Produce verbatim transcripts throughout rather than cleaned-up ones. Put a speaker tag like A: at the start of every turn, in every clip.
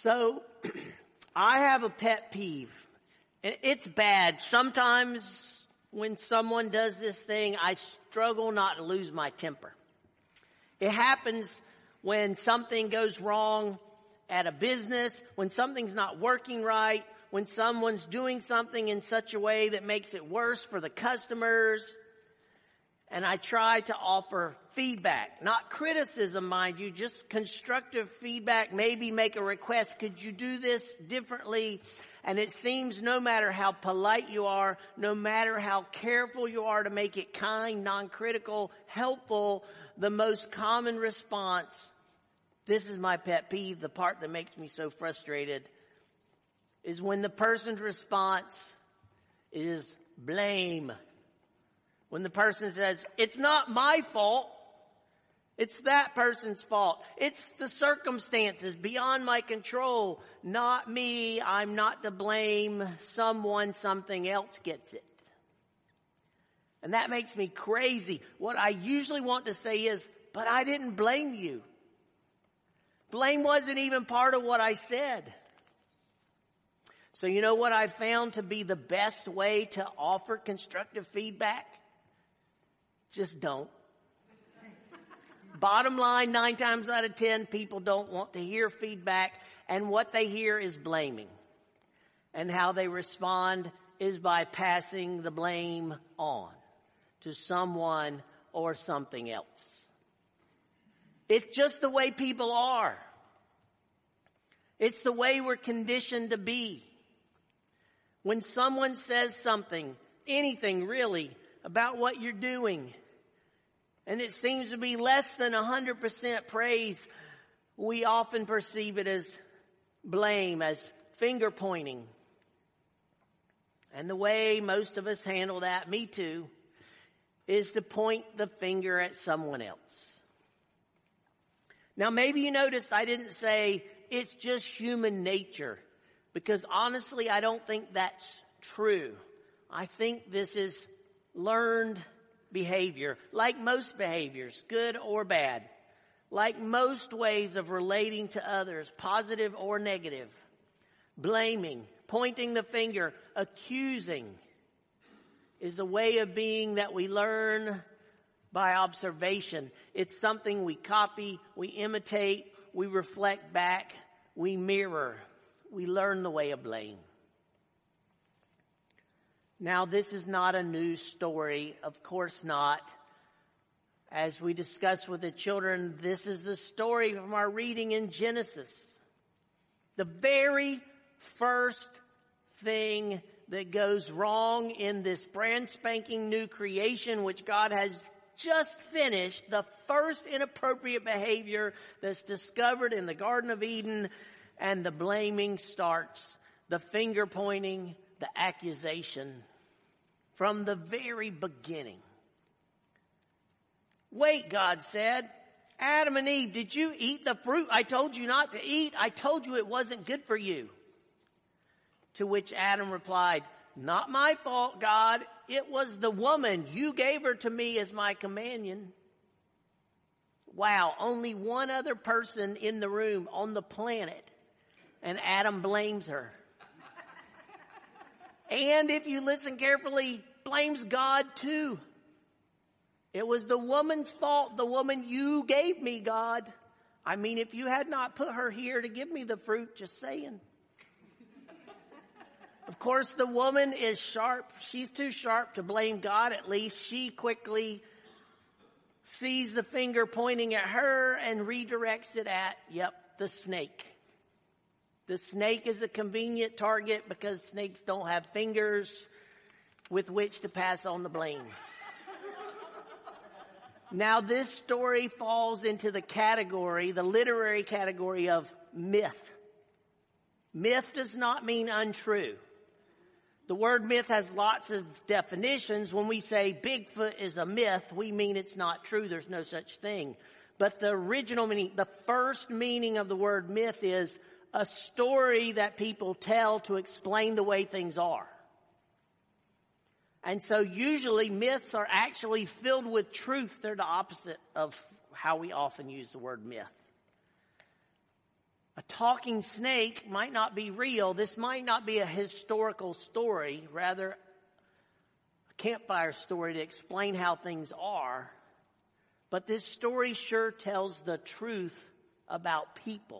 A: So, I have a pet peeve. It's bad. Sometimes when someone does this thing, I struggle not to lose my temper. It happens when something goes wrong at a business, when something's not working right, when someone's doing something in such a way that makes it worse for the customers. And I try to offer feedback, not criticism, mind you, just constructive feedback, maybe make a request. Could you do this differently? And it seems no matter how polite you are, no matter how careful you are to make it kind, non-critical, helpful, the most common response, this is my pet peeve, the part that makes me so frustrated, is when the person's response is blame. When the person says, it's not my fault, it's that person's fault. It's the circumstances beyond my control, not me. I'm not to blame. Someone, something else gets it. And that makes me crazy. What I usually want to say is, but I didn't blame you. Blame wasn't even part of what I said. So you know what I found to be the best way to offer constructive feedback? Just don't. Bottom line, nine times out of ten, people don't want to hear feedback, and what they hear is blaming. And how they respond is by passing the blame on to someone or something else. It's just the way people are. It's the way we're conditioned to be. When someone says something, anything really, about what you're doing, and it seems to be less than one hundred percent praise, we often perceive it as blame, as finger pointing. And the way most of us handle that, me too, is to point the finger at someone else. Now maybe you noticed I didn't say it's just human nature, because honestly I don't think that's true. I think this is learned behavior, like most behaviors, good or bad, like most ways of relating to others, positive or negative. Blaming, pointing the finger, accusing is a way of being that we learn by observation. It's something we copy, we imitate, we reflect back, we mirror. We learn the way of blame. Now, this is not a news story. Of course not. As we discussed with the children, this is the story from our reading in Genesis. The very first thing that goes wrong in this brand spanking new creation, which God has just finished, the first inappropriate behavior that's discovered in the Garden of Eden, and the blaming starts, the finger pointing, the accusation from the very beginning. Wait, God said, Adam and Eve, did you eat the fruit I told you not to eat? I told you it wasn't good for you. To which Adam replied, not my fault, God. It was the woman. You gave her to me as my companion. Wow, only one other person in the room on the planet, and Adam blames her. And if you listen carefully, blames God too. It was the woman's fault, the woman you gave me, God. I mean, if you had not put her here to give me the fruit, just saying. Of course, the woman is sharp. She's too sharp to blame God, at least. She quickly sees the finger pointing at her and redirects it at, yep, the snake. The snake is a convenient target because snakes don't have fingers with which to pass on the blame. Now, this story falls into the category, the literary category of myth. Myth does not mean untrue. The word myth has lots of definitions. When we say Bigfoot is a myth, we mean it's not true. There's no such thing. But the original meaning, the first meaning of the word myth is a story that people tell to explain the way things are. And so usually myths are actually filled with truth. They're the opposite of how we often use the word myth. A talking snake might not be real. This might not be a historical story, rather a campfire story to explain how things are. But this story sure tells the truth about people.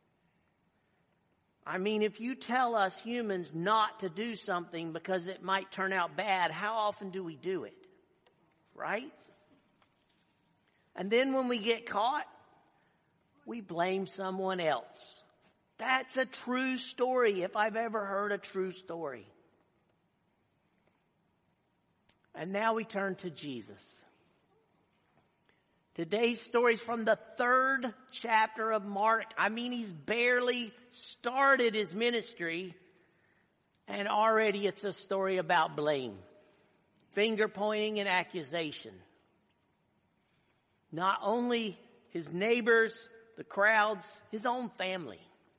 A: I mean, if you tell us humans not to do something because it might turn out bad, how often do we do it? Right? And then when we get caught, we blame someone else. That's a true story, if I've ever heard a true story. And now we turn to Jesus. Today's story is from the third chapter of Mark. I mean, he's barely started his ministry, and already it's a story about blame, finger pointing and accusation. Not only his neighbors, the crowds, his own family.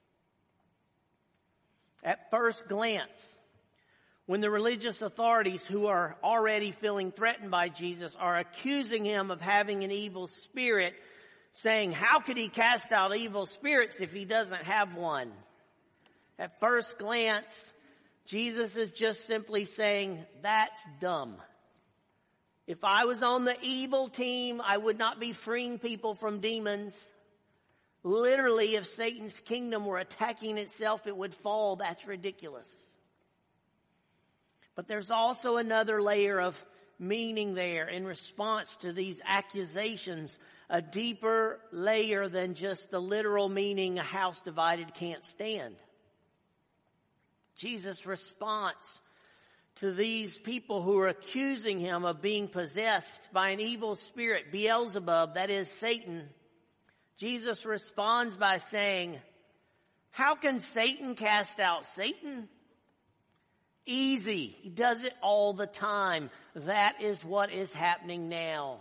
A: At first glance, when the religious authorities who are already feeling threatened by Jesus are accusing him of having an evil spirit, saying, how could he cast out evil spirits if he doesn't have one? At first glance, Jesus is just simply saying, that's dumb. If I was on the evil team, I would not be freeing people from demons. Literally, if Satan's kingdom were attacking itself, it would fall. That's ridiculous. But there's also another layer of meaning there in response to these accusations, a deeper layer than just the literal meaning a house divided can't stand. Jesus' response to these people who are accusing him of being possessed by an evil spirit, Beelzebub, that is Satan, Jesus responds by saying, how can Satan cast out Satan? Easy. He does it all the time. That is what is happening now.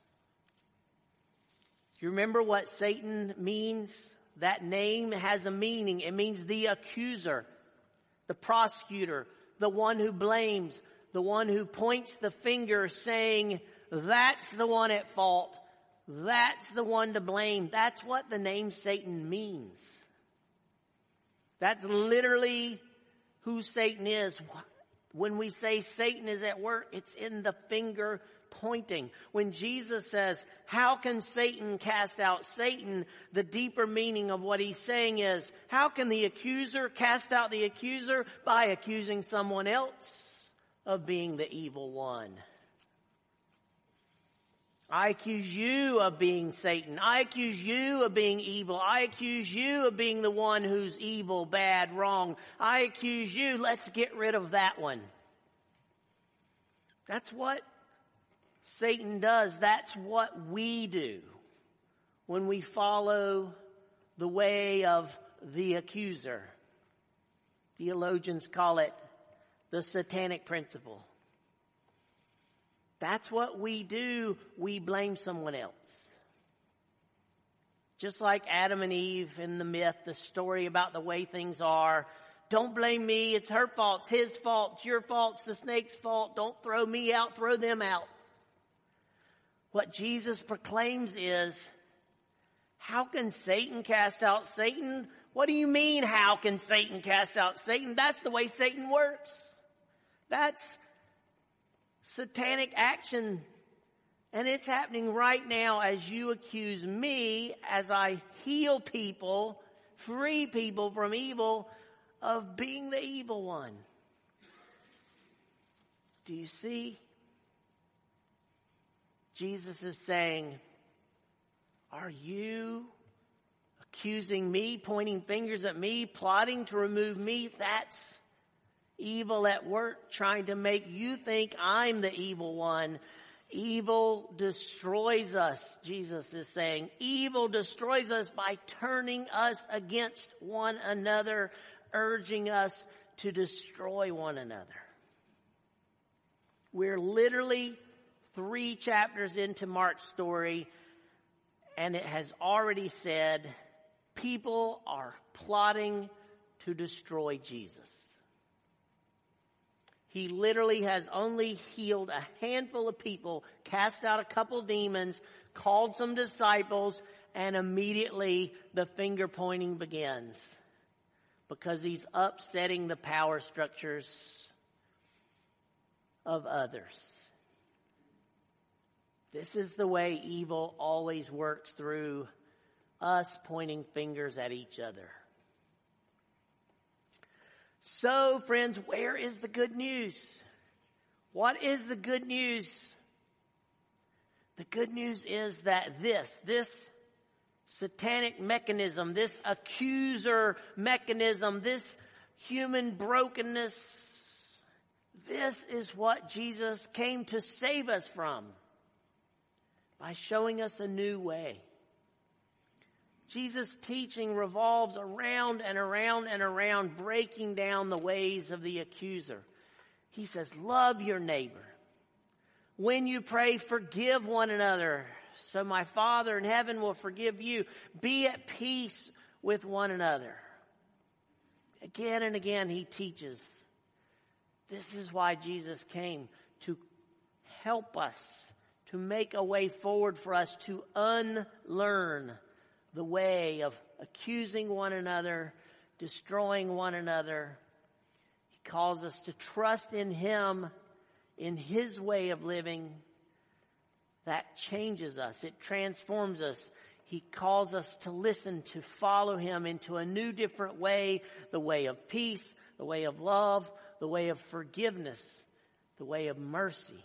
A: You remember what Satan means? That name has a meaning. It means the accuser, the prosecutor, the one who blames, the one who points the finger saying, that's the one at fault. That's the one to blame. That's what the name Satan means. That's literally who Satan is. When we say Satan is at work, it's in the finger pointing. When Jesus says, how can Satan cast out Satan? The deeper meaning of what he's saying is, how can the accuser cast out the accuser? By accusing someone else of being the evil one. I accuse you of being Satan. I accuse you of being evil. I accuse you of being the one who's evil, bad, wrong. I accuse you. Let's get rid of that one. That's what Satan does. That's what we do when we follow the way of the accuser. Theologians call it the satanic principle. That's what we do. We blame someone else. Just like Adam and Eve in the myth, the story about the way things are. Don't blame me. It's her fault. It's his fault. It's your fault. It's the snake's fault. Don't throw me out. Throw them out. What Jesus proclaims is, how can Satan cast out Satan? What do you mean, how can Satan cast out Satan? That's the way Satan works. That's satanic action. And it's happening right now as you accuse me, as I heal people, free people from evil, of being the evil one. Do you see? Jesus is saying, are you accusing me, pointing fingers at me, plotting to remove me? That's evil at work, trying to make you think I'm the evil one. Evil destroys us, Jesus is saying. Evil destroys us by turning us against one another, urging us to destroy one another. We're literally three chapters into Mark's story, and it has already said people are plotting to destroy Jesus. He literally has only healed a handful of people, cast out a couple demons, called some disciples, and immediately the finger pointing begins because he's upsetting the power structures of others. This is the way evil always works, through us pointing fingers at each other. So, friends, where is the good news? What is the good news? The good news is that this, this satanic mechanism, this accuser mechanism, this human brokenness, this is what Jesus came to save us from by showing us a new way. Jesus' teaching revolves around and around and around breaking down the ways of the accuser. He says, love your neighbor. When you pray, forgive one another, so my Father in heaven will forgive you. Be at peace with one another. Again and again he teaches. This is why Jesus came, to help us, to make a way forward for us to unlearn the way of accusing one another, destroying one another. He calls us to trust in him, in his way of living. That changes us. It transforms us. He calls us to listen, to follow him into a new, different way, the way of peace, the way of love, the way of forgiveness, the way of mercy.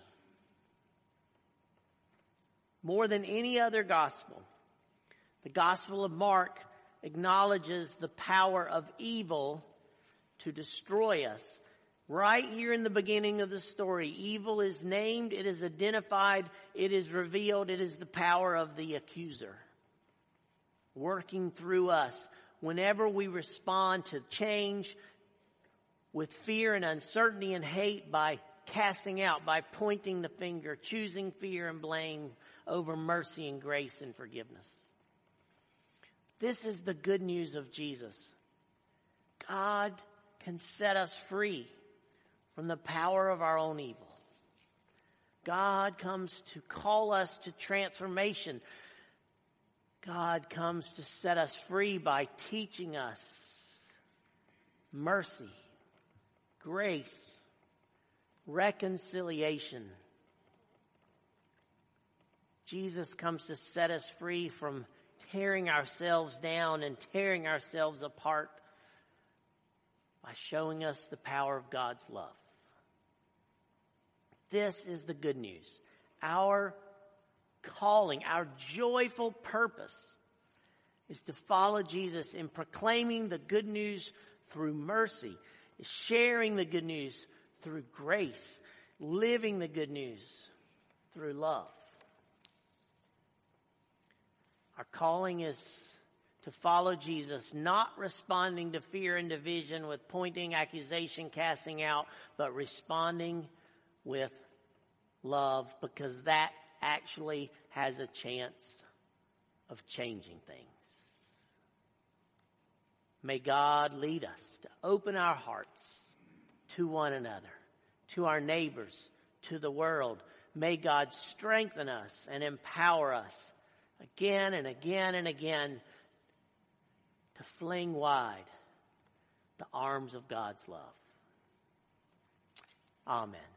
A: More than any other gospel, the Gospel of Mark acknowledges the power of evil to destroy us. Right here in the beginning of the story, evil is named, it is identified, it is revealed, it is the power of the accuser working through us. Whenever we respond to change with fear and uncertainty and hate, by casting out, by pointing the finger, choosing fear and blame over mercy and grace and forgiveness. This is the good news of Jesus. God can set us free from the power of our own evil. God comes to call us to transformation. God comes to set us free by teaching us mercy, grace, reconciliation. Jesus comes to set us free from tearing ourselves down and tearing ourselves apart by showing us the power of God's love. This is the good news. Our calling, our joyful purpose is to follow Jesus in proclaiming the good news through mercy, sharing the good news through grace, living the good news through love. Our calling is to follow Jesus, not responding to fear and division with pointing, accusation, casting out, but responding with love, because that actually has a chance of changing things. May God lead us to open our hearts to one another, to our neighbors, to the world. May God strengthen us and empower us again and again and again to fling wide the arms of God's love. Amen.